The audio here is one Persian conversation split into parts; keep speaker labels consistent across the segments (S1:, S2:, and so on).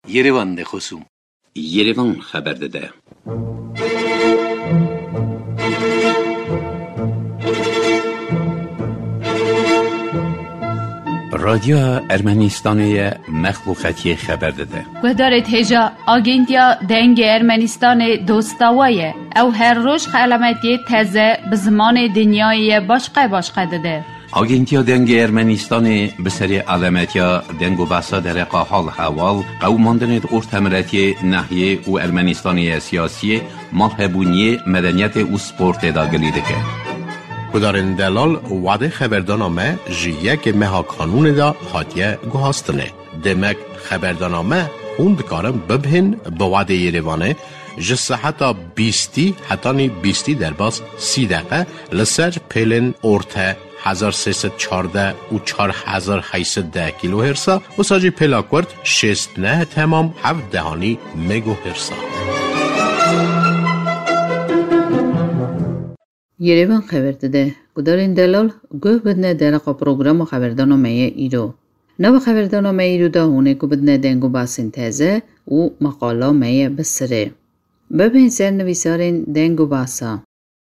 S1: Yerevan de خصوم
S2: Yerevan خبر داده. رادیو ارمنستان مخلوقاتی خبر داده.
S3: گذارت هجا آگنتیا دنگ ارمنستان دوستاویه او هر روز علامتی تازه به زمان دنیای باشقه داده.
S2: آگنتیا دنگ ارمنستان به سری علامتیا دنگ و بحثا در حال حوال قوماندن ارتمرتی ناحیه و ارمنستانی سیاسی مالهبونی مدنیت و سپورت داگلی دکه.
S4: کدارن دلال وعده خبردانامه جیه که مها قانون دا حاتیه گوهاستنه. دمک خبردانامه خوند کارم ببهن به وعده یریوانه جسه حتی 20 در باز 30 دقیقه لسر پیلن ارته 1314 و 4810 کیلو هرسا و ساجی پیلاکورد 69 تمام 7 دهانی مگو هرسا.
S3: Yerevan خبر داده. گدارین دلال گوه بدنه درقا پروگرام خبردانامه ایرو. نو خبردانامه ایرو دا هونه گوه بدنه دنگو باسین تازه و مقالا مه بسره. ببین سر نویسارین دنگو باسا.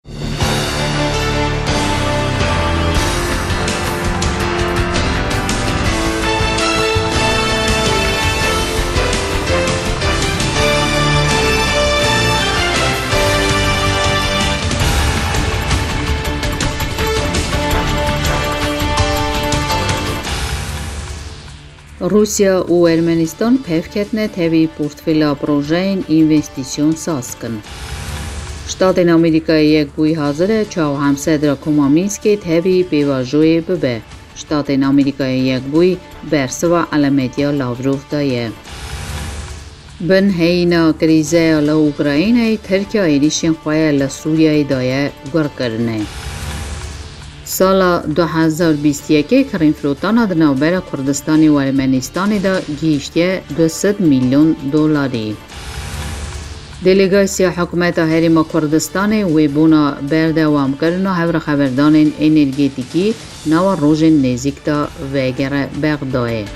S3: روسیا و ارمنستان پفکتنه تاوی پورتفیلا پروژین اینوستیسیون ساز کن. شتات آمریکایی یک بوی حاضره چاو همسدر کومامینسکی تاوی پیواجوی ببه. شتات آمریکایی یک بوی برسوا علامتیا لاوروف دایه. بن هینا کریزه ل اوکراینای ترکیه ایریشین خواه لسوریای دایه گر کرنه. سال 2021 کریم فلوتان در نوبر کردستانی و ارمنستانی دا گیشتی 200 میلیون دلاری. دلیگاسیا حکومت هریم کردستانی و بونا بردوام کرنا هفر خبردان انرژیتیکی نو روز نزیک تا وگر بغدایه.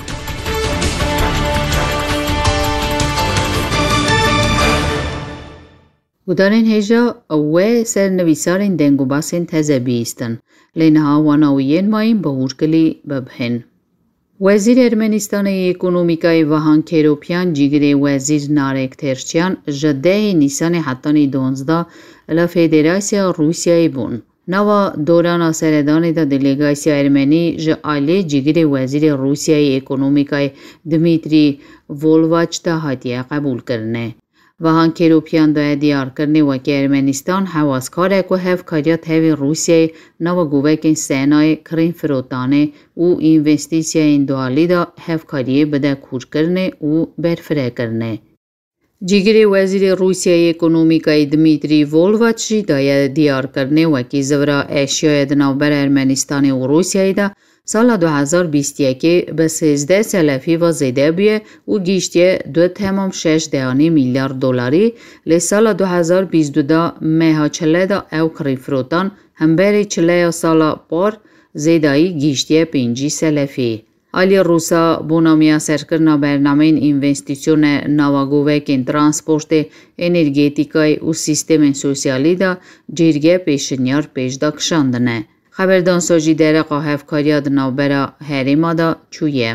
S3: گدارین هجا و سرنویسارین دنگو باسین تازه بیستن. لینها واناویین مایم بهورکلی ببهن. وزیر ارمنستان اکونومیکای وهان کروپیان جیگر وزیر نارک ترچیان جده نیسان حتانی 12 لفدراسیا روسیای بون. نوا دوران سردان دا دلیگاسیا ارمنی جعالی جیگر وزیر روسیای اکونومیکای دمیتری وولواچ تا حتیه قبول کرنه. وهان کروپیان دا دیار کرنه و که ارمنستان حواسکاره که هفکاریات هوی روسیه نو گووکن سینای کرین فروتانه و اینوستیسیا این دوالی دا هفکاریه بده کور کرنه و برفره کرنه. جیگر وزیر روسیه اکونومیکای دمیتری وولواچی دا دیار کرنه و که زورا اشیای دنوبر ارمنستان و روسیه دا سال 2021 به 13 سلفی و زیده بیه و گیشتی 2.6 میلیارد دلاری لسال 2022 مها چله دا او کریفروتان هم بری چله سال پار زیدایی گیشتی 5 سلفی. آلی روسا بونامیا سرکرنا برنامه اینوستیسیون نواگووکین ترانسپورت انرژیتیکای و سیستم سوسیالی دا جیرگه پیشنیار پیش دا کشاندنه. خبردان سوجی در قاهف کاریاد نوبرا هریما دا چویه.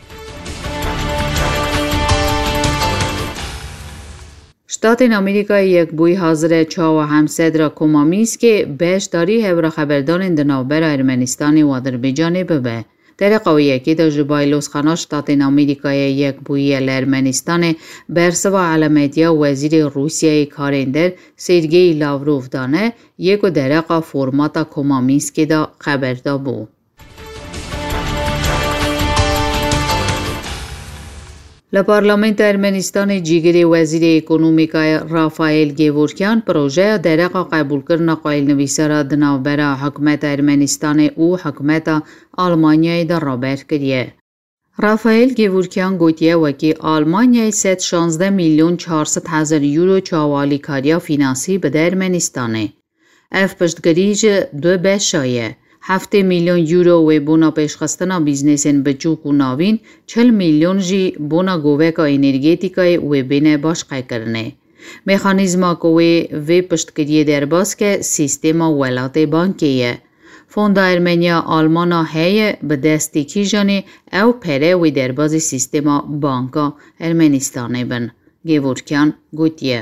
S3: شتات آمریکای یک بوی حاضر چاو همسدر کومامینسکی بیش داری هبر خبردان در نوبرا ارمنستانی و آذربایجان ببه. در قویه که در جبایلوس خانه شتات آمریکای یک بوی ارمنستان برسوا علامتیا وزیر روسیه کارندر سرگئی لاوروف دانه یک درقا فرماتا کومامینسکی دا خبر دا بو. لپارلمنت ارمنستان جیگر وزیر اکونومیکای رافائل گیورکیان پروژه درقا قبول کرنا قایل نویسر دنوبر حکومت ارمنستان و حکومت آلمانیای در رابر کریه. رافائل گیورکیان گوتیه وکی آلمانیای 116 میلیون 400 هزار یورو چاوالی کاریا فینانسی به ارمنستانه. اف پشتگریج دو بشایه. 7 միլիոն յուրո ու բոնա պեշխստանա բիզնեսեն բճուկ ու նավին 4 միլիոն ժի բոնա գովեկա էներգետիկայի ու բենե բաշխայ կրնե։ Մեխանիզմա կոե վե պշտկրիե դերբասկե սիստեմա ուելատե բանկեյը։ Ֆոնդա Արմենիա Ալմանա հեյը բդեստի քիժանի əv pere ու դերբազի սիստեմա բանկա Ermenistanê bin Gevorkyan gotiye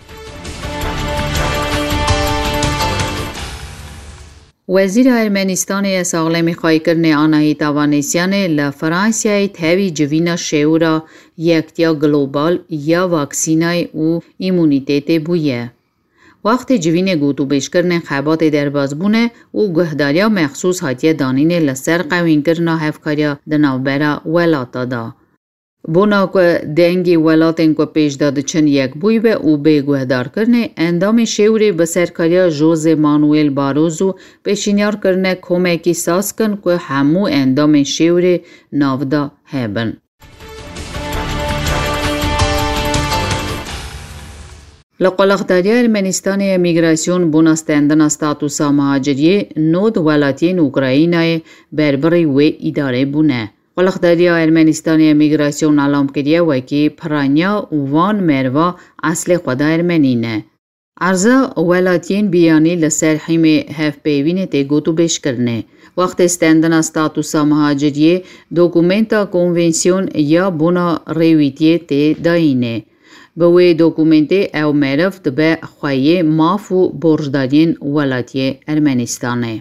S3: Wezîr Ermenistanê ya Saxlemî xaykirinê Anahît Avanesyanê li Fransiyayê tevî civîna şêwira yektiya global ya vaksînayê û îmûnîtetê bûye. Wextê civînê gotûbêjkirinên xebatê derbas bûne û guhdariya mexsûs hatiye danînê li ser qewînkirina hevkariya di navbera welata da. Bona ku dengê welatên ku pêş de diçin yekbûyî ve û bêguhdarkirinê endamê şêwirê bi serkariya Jose Manuel Barroso pêşînyar kirine komekî saz kin ku hemû endamên şêwirê nav da hebin. Li Qulexdariya Ermenistanê Migrasyon bûna stendina statusa muhaciriyê nod welatiyên Ukraynayê berbirî wê îdarê bûne. Qulexdariya Ermenistanê Migrasyon elam kiriye wekî piraniya van merva eslê xwe da Ermenî ne. Erza welatiyên biyanî li ser hîmê hevpeyvînê tê gotûbêjkirinê. Wextê stendina statusa muhaciriyê dokumenta konvensyon ya bûna rêwîtiyê tê dayînê. Bi wê dokumentê ew meriv dibe xweyê maf û borcdariyên welatiyê Ermenistanê.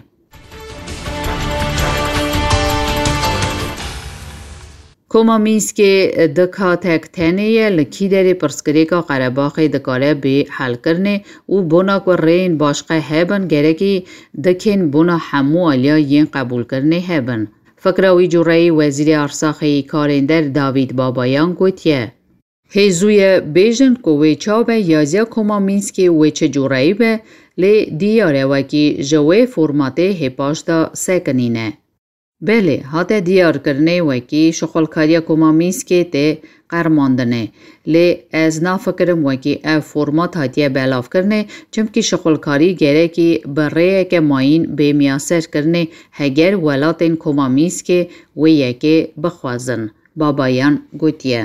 S3: Koma Mînskê dikatek tenê li Kîderê pirsgirêka Qerebaxê dikare bê helkirinê û bona ku rêyên başqe hebin gerekî dikên bona hemû aliya yên qebûlkirinê hebin. Fikra wî cureyî Wezîrê Arsaxeyî karên der David Babayan gotiye. Hêzûye bêjin ku wê çabe yaziya Koma Mînskê wê çi cureyî be lê diyare wekî ji wê formatê hêpaş da sekinîne. Belê hate diyarkirinê wekî şixulkariya Koma Mînskê tê qermandinê lê ez nafikirim wekî ev format hatiye belavkirinê çimkî şixulkarî gerekî bi rêyeke mayîn bêmiyaserkirinê heger welatên Koma Mînskê wê yekê bixwazin. Babayan gotiye.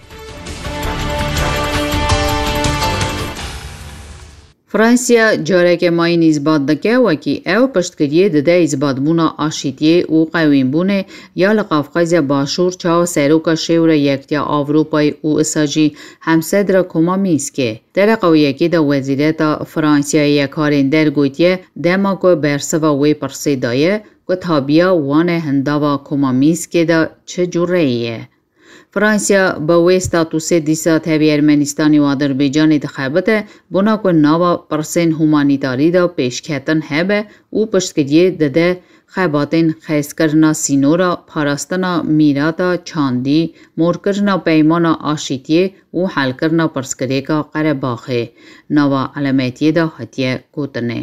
S3: Fransiya careke mayîn îzbat dike wekî ew piştgiriyê dide îzbatbûna aşîtiyê û qewînbûnê ya li Qafqazya Başûr çawa seroka şêwira Yektiya Avrupayê û îsa jî hemsedra Koma Mînskê. Dereqa wê yekê de Wezîreta Fransiyayê ya karên der gotiye dema ku bersiva wê pirsê daye ku tabiya wan e hindava Koma Mînskê de çi cureyî ye. Fransiya bi wê statûsê dîsa tevî Ermenistanê û Azerbeycanê dixebite bona ku nava pirsên humanîtarî da pêşketin hebe û piştgiriyê dide xebatên xezkirina sînora, parastina mîrata çandî, morkirina peymana aşîtiyê û helkirina pirsgirêka Qerebaxê. Nava elemetiyê de hatiye gotinê.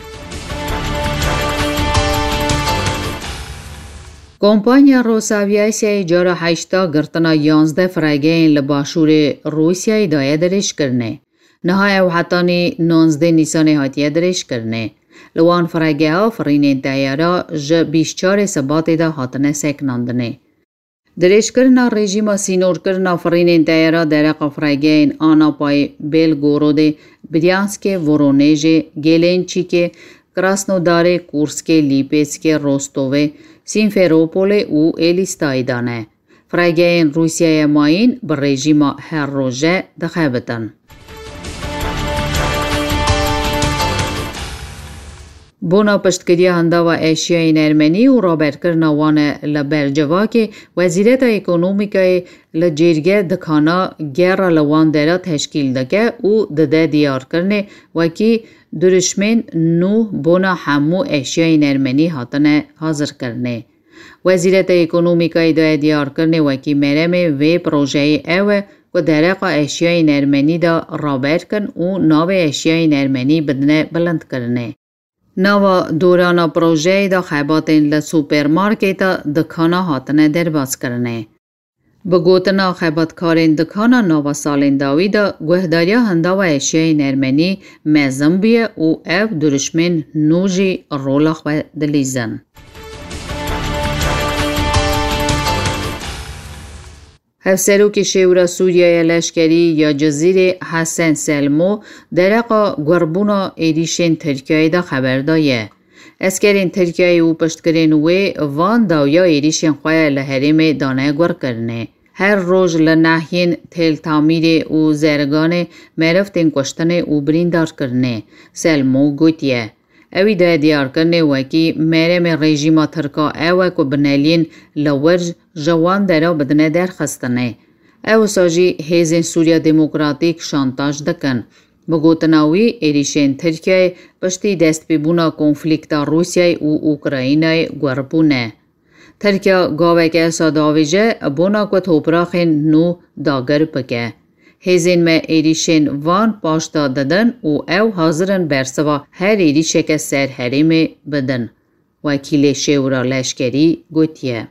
S3: Kompanya Rosaviasyayê cara heşta girtina 11 firageyên li başûrê Rûsyayê daye dirêjkirinê. Niha ew hetanî 19 Nîsanê hatiye dirêjkirinê. Li wan firageha firînên teyara ji bîşçarê Sebatê de hatine sekinandinê. Dirêjkirina rejîma sînorkirina firînên teyara dereqa firageyên Anapayê, Belgorodê, Bryanskê, Voronezhê, Gelençîkê, Krasnodarê, Kurskê, Lîpêskê, Rostovê, Simferopolê û Elîstayê de ne. Firageyên Rûsyayê mayîn bi rejîma her roje dixebitin. Bona piştgiriya hindava eşyayên Ermenî û raberkirina wan e li bercivakê Wezîreta Ekonomîkayê li cêrge dikana gera li wan de re teşkîl dike û dide diyarkirinê wekî duruşmên nû bona hemû eşyayên Ermenî hatine hazirkirinê. Wezîreta Ekonomîkayê daye diyarkirinê wekî meremê vê projeyê ew e ku dereqa eşyayên Ermenî de raberkin û navê eşyayên Ermenî bidine bilindkirinê. Nava dorana projeyê de xebatên li supermarkêta dikana hatine derbaskirinê. بگوتنا خباتکارین دکانا نوا سالین داوی دا گوهداریا هندا و اشیای ارمنی مزم بیه و او درشمن نوجی رولخ و دلیزن. هفسروکی شیورا سوریای لشکری یا جزیره حسن سلمو درقا گربونا ایریشین ترکیه دا خبر دایه. اسکرین ترکیه و پشتکرین وان داویا ایریشین خواه لحریم دانه گر کرنه. هر روز لناحین تل تعمیر و زرگان مرفتین کشتن و بریندار کرنه. سلمو گوتیه. اوی دا دیار کرنه وکی مرم رژیما ترکا اوه که بنالین لورج جوان درا بدنه در خستنه. او ساجی هیزن سوریا دموکراتیک شانتاج دکن. بگوتناوی ایریشین ترکیه پشتی دست ببونا کنفلیکتا روسیای و اوکراینای گربونه. ترکیه گاوه که ساداویجه بونا که توپراخین نو داگر بکه. هیزین ما ایریشین وان پاشتا دادن و او حاضرن برسوا هر ایریشه که سر حریم بدن. وکیل شورا لشکری گوتیه.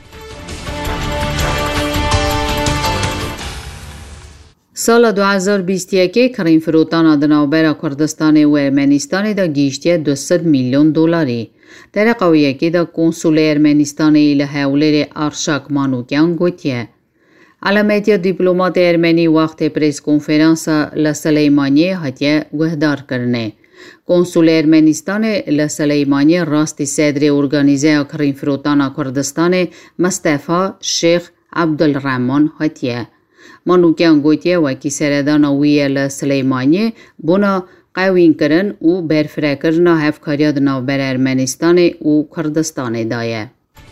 S3: سال 2021 کریم فروتان دناوبر کردستان و ارمنستان دا گیشتیه 200 میلیون دلاری. در قویه که دا کنسول ارمنستانی لحولر ارشاک مانوکیان گوتیه. علامتی دیپلمات ارمنی وقت پریس کنفرانس لسلیمانی هتیه گهدار کرنه. کنسول ارمنستان لسلیمانی راستی صدر ارگانیزه کریم فروتان کردستان مصطفی شیخ عبدالرحمن هتیه. مانوکیان گوتیه وکی سردان وی لسلیمانی بونا قوین کرن و برفره کرن هفکاریاد نوبر ارمنستان و کردستان دایه.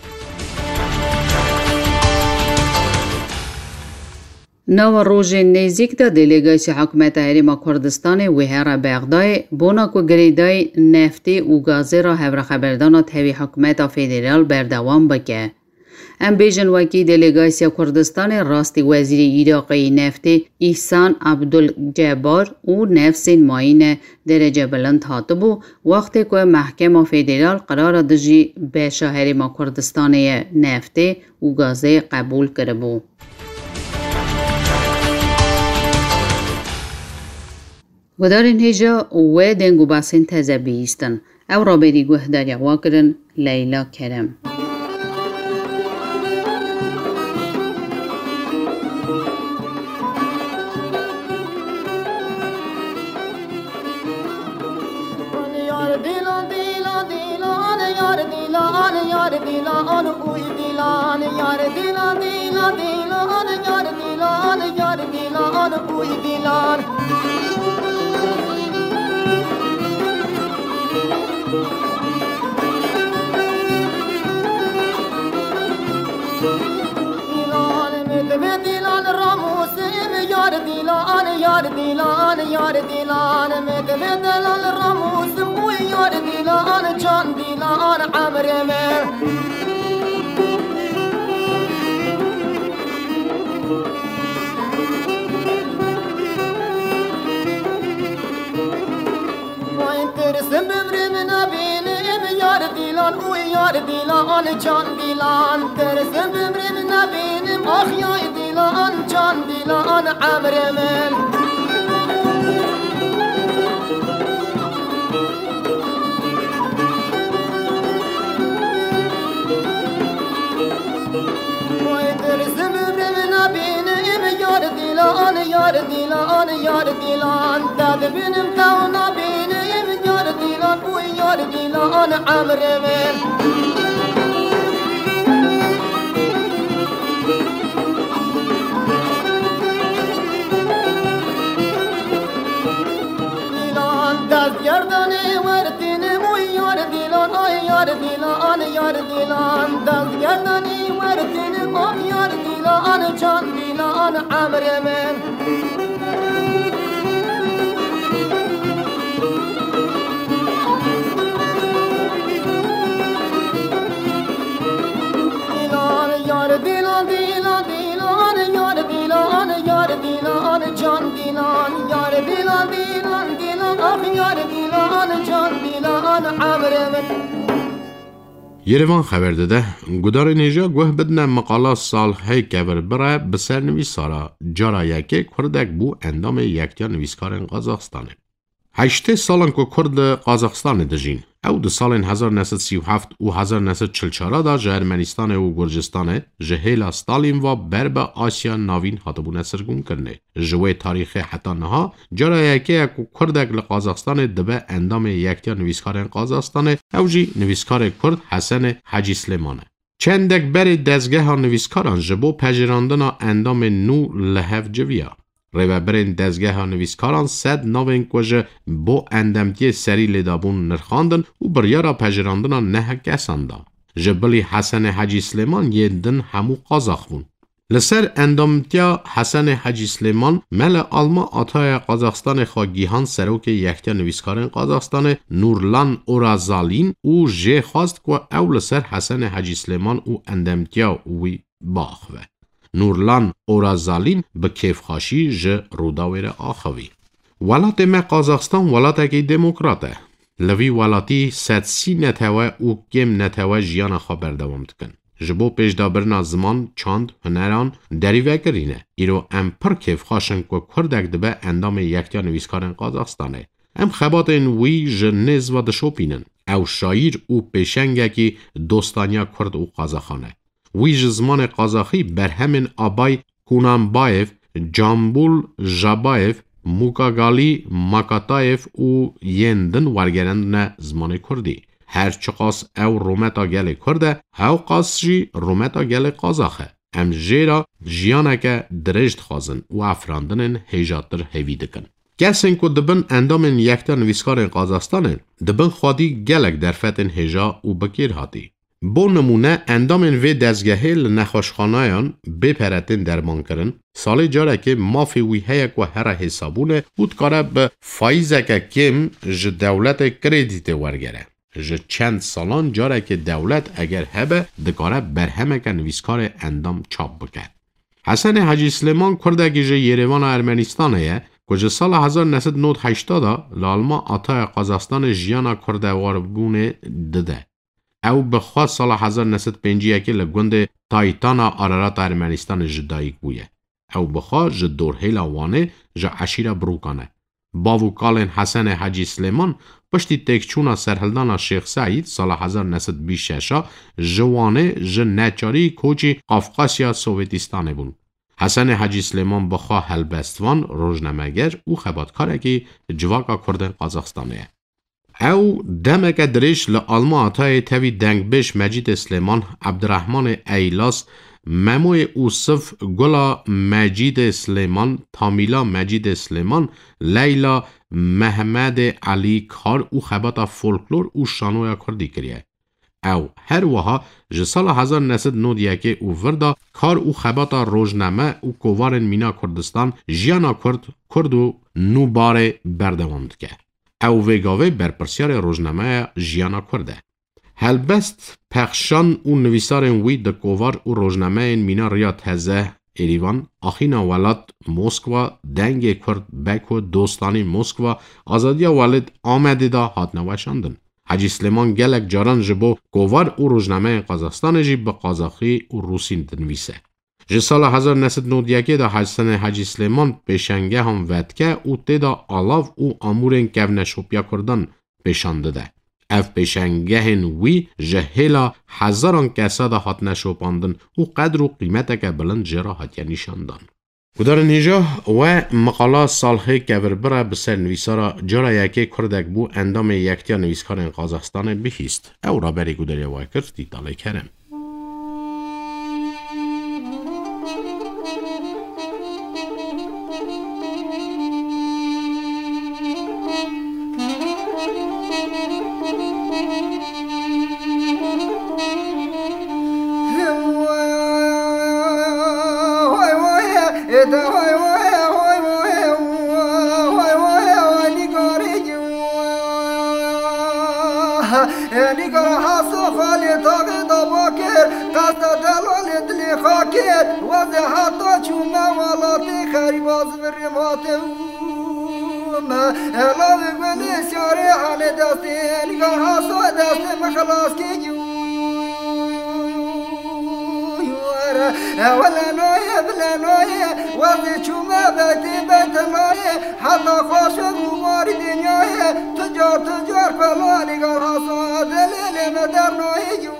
S3: نو روز نزیک دا دلیگاسی حکومت حریم کردستان و هر بغدای بونا که گریدای نفتی و گازی را هفر خبردان تاوی حکومت فدرال بردوام بکه. ام بیجن وکی دلیگاسی کردستان راستی وزیر عراقی نفتی احسان عبدالجبار و نفسین ماین درجه بلند هاتبو وقتی که محکمه فدرال قرار دجی به حریم کردستان نفتی و گازی قبول کربو. ودارین هجا و دنگو باسین تازه بیستن. او را بری گوهداری واکرن لیلا کرم.
S4: یروان خبر داده گودار نیجا گوه بدن مقاله صالحه کبر بره بسر نویسارا جارا یکی کردک بو اندام یکتیا نویسکارن قازاقستانه. 8 سالن که کرد قازاقستان دجین. او ده سالن 1937 و 1944 دا جه ارمنستان و گرجستان جهیلا ستالین و برب آسیا ناوین هاتبونه سرگون کرنه. جوه تاریخ حتی نها جارا یکی که کردک لقازاقستان دبه اندام یکتیا نویسکارن قازاقستان او جی نویسکار کرد حسن حاجی سلیمانه. چندک بری دزگه ها نویسکاران جبو پجراندن اندام نو لحف جویا. ریوبرین دزگه ها نویسکاران 100 نوین کجه با اندامتی سری لدابون نرخاندن و بریارا پجراندن نه کساندا. جبلی حسن حاجی سلیمان یه دن همو قازاق بون. لسر اندامتیا حسن حاجی سلیمان مل آلما آتای قازاقستان خواگیهان سروک یکتیا نویسکارن قازاقستان نورلان اورازالین و جه خواست که او لسر حسن حاجی سلیمان و اندامتیا وی باخوه. نورلان اورازالین به کیف خاشی جه روداویر آخوی. ولات ما قازاقستان ولات اکی دموکراته. لوی ولاتی 130 نتوه او کم نتوه جیان خبر دوام دکن. جبو پیش دابرنا زمان چاند هنران دریوه کرینه. ایرو ام پر کیف خاشن که کردک دبه اندام یکتیا نویسکارن قازاقستانه. ام خباتین وی جنز و دشوپینن. او شایر او پیشنگه کی دوستانیا کرد او قازاخانه. وی زمان قازاخی بر همین آبای کونانبایف، جامبول جابایف، موکاگالی ماکاتایف و یندن ورگرند زمان کردی. هر چقاس او رومتا گل کرده، هاو قاس جی رومتا گل قازاخه. ام جیرا جیانه که درشت خوازن و افراندن هیجاتر هیوی دکن. کسین که دبن اندامن یکتا نویسکار قازاقستانن، دبن خوادی گلک درفتن هیجا و بکیر هاتی. با نمونه اندامن وی دزگهه لنخوشخانایان بپرتن درمان کرن سال جاره که مافی وی هیک و هر حسابونه بود کاره به فایزه که کم جه دولت کردیت ورگره. جه چند سالان جاره که دولت اگر هبه دکاره برهمه که نویسکار اندام چاپ بکرد. حسن حاجی سلیمان کرده که جه یروان ارمنستانه که سال 1980 لالما آتای قازاقستان جیانا کرده واربونه دده. او بخواه سال 1951 لگوند تایتانا آرارات ارمنستان جدایی بویه. او بخواه جدور هیلا وانه جا عشیر بروکانه. باو کالن حسن حاجی سلیمان پشتی تکچونا سرهلدانا شیخ سعید سال 1926 جوانه جنچاری کوچی قفقاسیا سوویتستانه بون. حسن حاجی سلیمان بخواه هلبستوان روزنامه‌گر او خباتکاره که جواکا کردن قازاقستانه. او دمک درش لآلما آتای تاوی دنگبش مجید سلیمان عبدالرحمن ایلاس مموی اوصف گلا مجید سلیمان تامیلا مجید سلیمان لیلا محمد علی کار او خباتا فولکلور او شانویا کردی کریه. او هر وها جسال 1991 او وردا کار او خباتا روزنامه او کووارن مینا کردستان جیانا کرد و نوباره بردوام دکه. او ویگاوی برپرسیار روزنامه جیانا کرده. هلبست پخشان او نویسارن وی ده کووار او روزنامه مینا ریا تزه ایریوان آخینا ولاد موسکوا دنگ کرد بکو دوستانی موسکوا آزادی ولد آمده دا هات نوشاندن. حاجی سلیمان گلک جاران جبو کووار او روزنامه قازاقستان جی به قازاقی او روسی دنویسه. جه سال 1991 دا حسن حاجی سلیمان پیشنگه هم ودکه او تیدا آلاف او امورن کونشوپیا کردن پیشانده ده. اف پیشنگه وی جهیلا هزاران کسا دا هات نشوپاندن او قدر و قیمت که بلند جرا هاتیا نشاندن. کدار نیجا و مقاله صالحه که بربره بسر نویسارا جرا یکی کردک بو اندام یکتیا نویسکار قازاقستان بهیست. او را بری کداری وای کرد دیداله کرم.
S1: ولا نوية بلا نوية وضي شما بيتي بيت نوية حتى خوش بمار دنياية تجار فلاني قال حصاد ليلي مدر نوية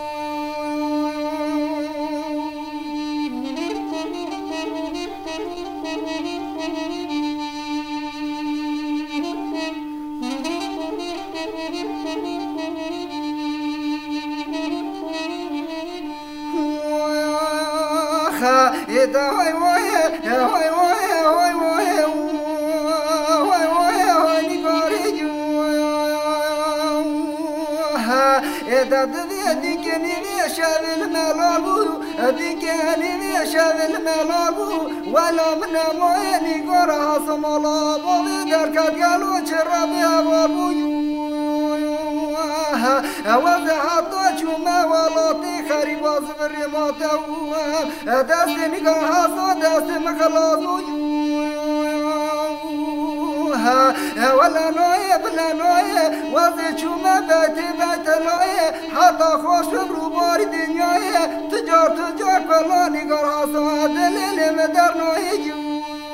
S1: إذا هاي ويا هاي ويا هاي ويا هاي ويا هاي نقارج إذا ديكني ليش الملابو ديكني ليش الملابو ولا من مويني قرها صملابو درك قالوا شربي أبو وضعت شما ولاتي خريب أصبر ما توا دستني قاصد دست مخلاص ولا نوية بلا نوية وضع شما بيت نوية حتى خوش بروبار دنياية تجار فلاني قاصد ليلي مدر نوية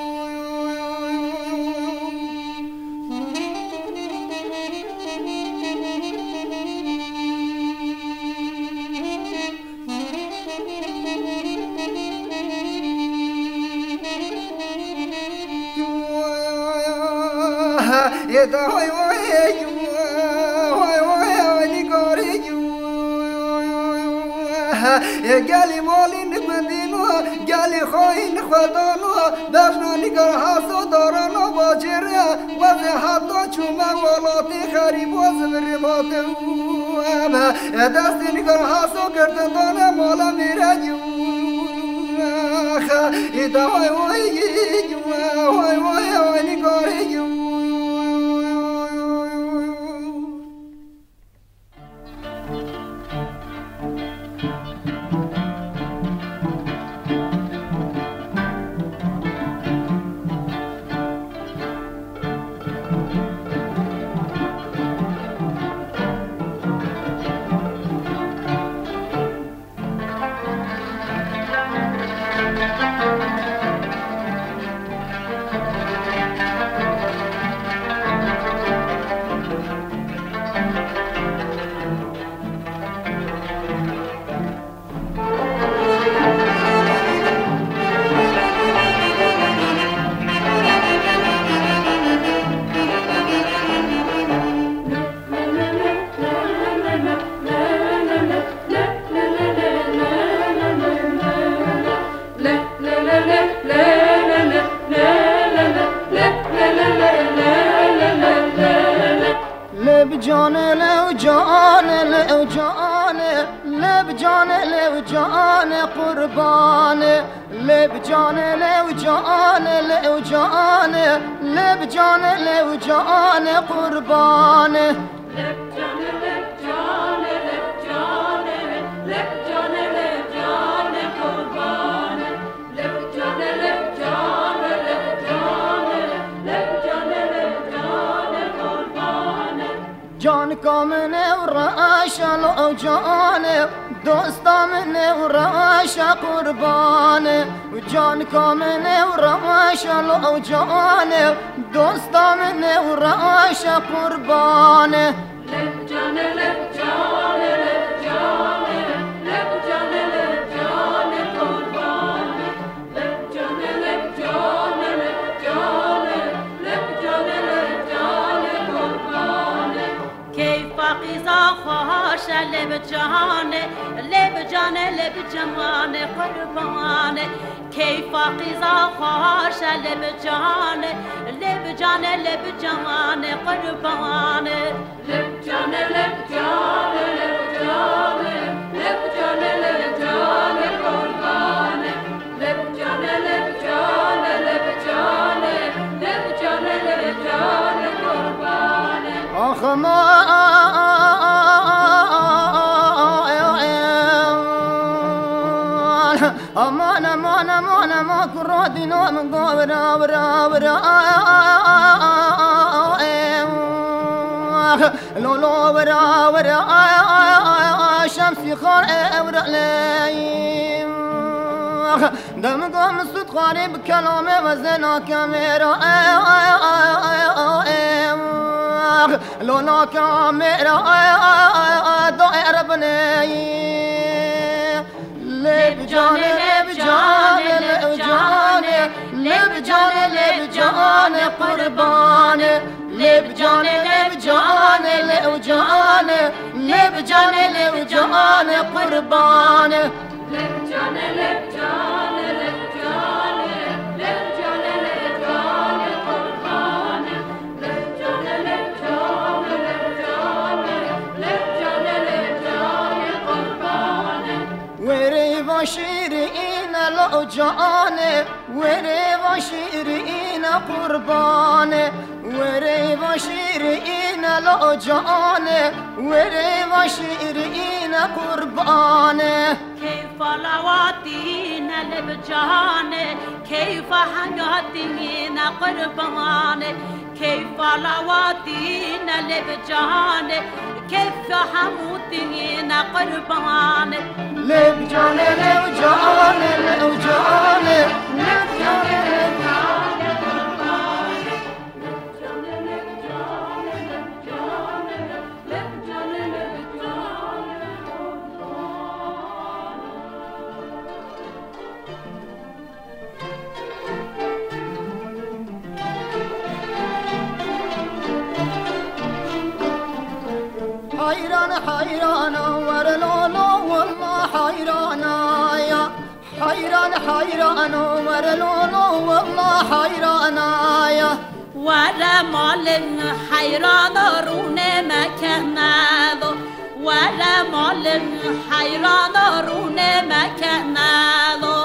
S1: إذا هاي قالي مالي نبندينو قالي خاين خدانو بشنا نقر حاسو دارانو باجريا وزي حتى چوما ولاتي خريب وزبري باتو دستي نقر حاسو کردن دانا مالا میراجو إذا هاي نقاري
S5: جان کامنه و راشا لو جانه دوستا منه و راشا قربانه جان کامنه و راشا لو جانه دوستا منه و راشا قربانه
S6: لب جانه لب جانه لب جانه لب جانه لب جانه قربانه لب جانه لب جانه لب جانه لب جانه لب جانه قربانه كيف قيزا خوش لب جانه لب جانه لب جانه قربانه كيف قيزا خوش لب جانه لب جانه لب جانه قربانه لب جانه لب جانه لب جانه لب جانه لب جانه قربانه لب جانه لب جانه لب جانه لب جانه لب جانه قربانه
S5: آخ ما امان امان امان امان كرادي نوم قبرا برا برا لو لو برا برا شمسي خار ابرا لي دم قام سود خاری بکلامه و زنا کمیرا لونا کمیرا دائر بنی لب جان لب جان لب جان لب جان لب جان قربان لب جان لب جان لب جان لب جان لب جان قربان
S6: لب جان لب جان لب جان لب جان لب جان قربان لب جان لب جان لب جان لب جان لب جان قربان
S5: وری و شیرین لو جان وری و شیرین قربان وری و شیرین لو جان وری و شیرین قربان
S7: كيف لواتينا لبجان كيف حياتينا قربان كيف لواتينا لبجان كيف حموتينا قربان
S5: لب جان لب جان لب جان لب جان لب حيران حيران ورلولو والله حيران يا حيران حيران ورلولو والله حيران يا
S7: ولا مال حيران رون مكانه ولا مال حيران رون مكانه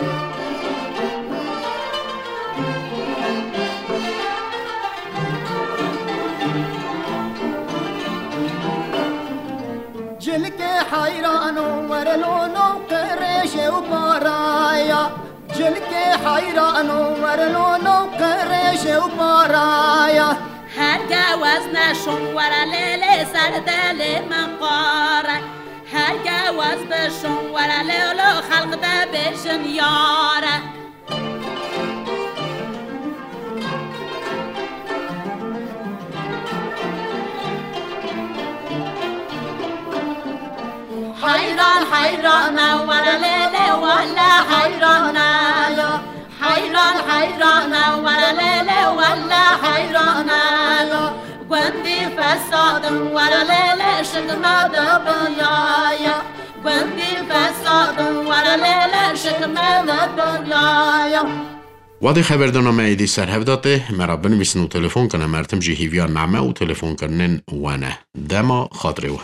S5: جلك حيران ورلولو قريش وبرايا جلك حيران ورلولو قريش وبرايا
S7: هرجا وزنشون ورا ليلة سردل مقارة هرجا وزنشون ورا ليلة خلق ده بشن يارة حيران حيران ورا ليلة ولا حيران حيران حيران ورا ليلة ولا حيران قندي فساد ورا ليلة شكما دبيايا قندي فساد ورا ليلة شكما دبيايا
S4: وادي خبردنامه ایدی سرهفداته مرا بنویسن و تلفن کنه مرتم جی هیویان نعمه و تلفن کنن وانه دما خاطره و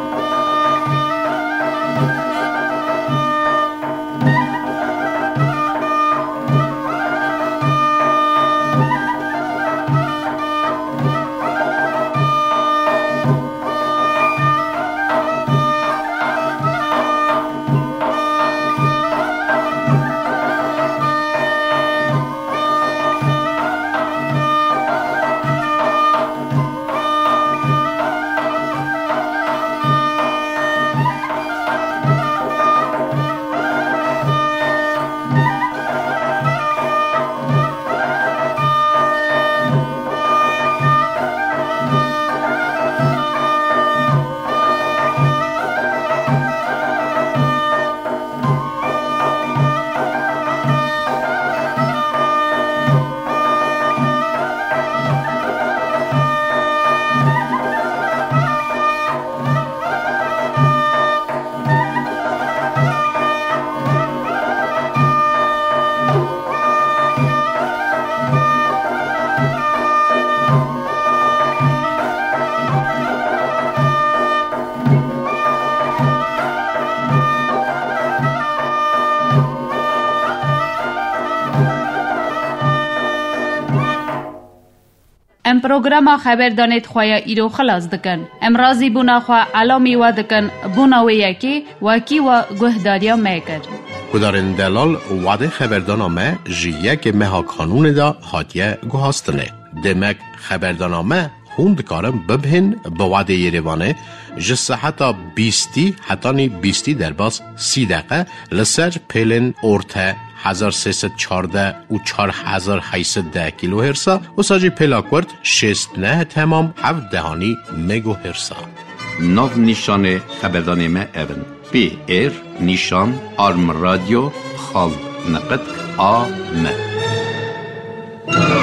S8: ام پروگرام خبر دانید خواه ایرو خلاص دکن. ام رازی بونا خواه علامی و دکن بونا و یکی وکی و گهداریا میکر.
S4: کدارن دلال وعده خبردانامه جیه مها کانون دا هاتیه گوهاستنه. دمک خبردانامه خوند کارم ببهن به وعده یریوانه جسحتا 20 حتی نی 20 در باز 30 دقیقه لسر پیلن ارته 1314 و 4810 کیلو هرسا و ساجی پلاکورد 69 تمام 7 دهانی مگو هرسا.
S2: ناو نیشان خبردان ما اون پی ایر نیشان آرم رادیو خال نقد آ م